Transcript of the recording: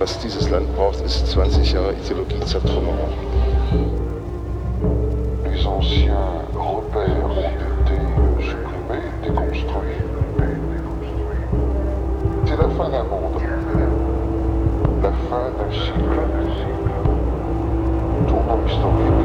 Was dieses Land braucht, ist 20 Jahre Ideologiezertrümmerung. Les anciens repères ont été supprimés, déconstruits. C'est la fin d'un monde, la fin d'un cycle, tournant historique.